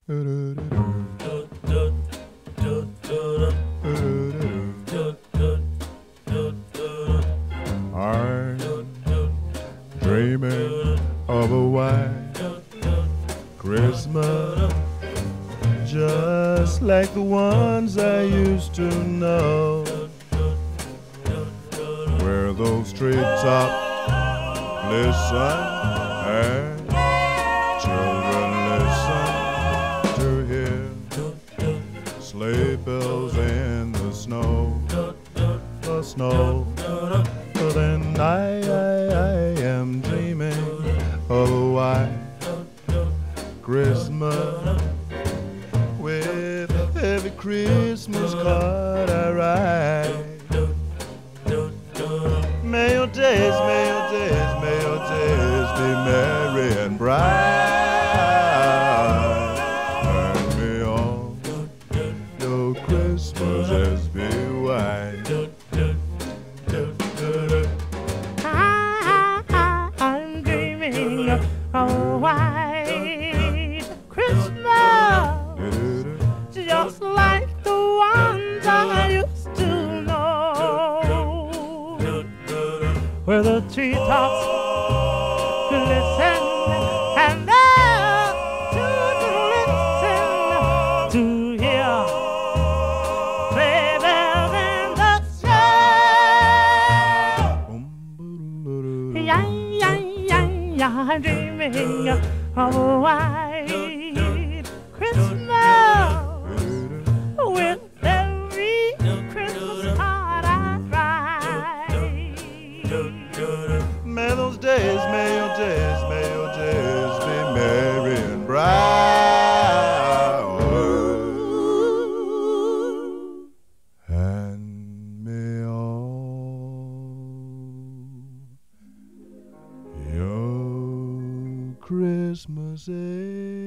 I'm dreaming of a white Christmas, just like the ones I used to know, where those treetops listen and children listen to hear sleigh bells in the snow, the snow. But then I am dreaming of a white Christmas, with every Christmas card I write. May your days, may your days, may your days be merry and bright, and may all your Christmases be white. I'm dreaming of a white Christmas, just like the ones I used to know, where the treetops glisten and the children listen to hear sleigh bells in the snow. Yeah, yeah, yeah, yeah, I'm dreaming of a white Christmas, with every Christmas card I write. May those days, may your days, may your days be merry and bright, and may all your Christmases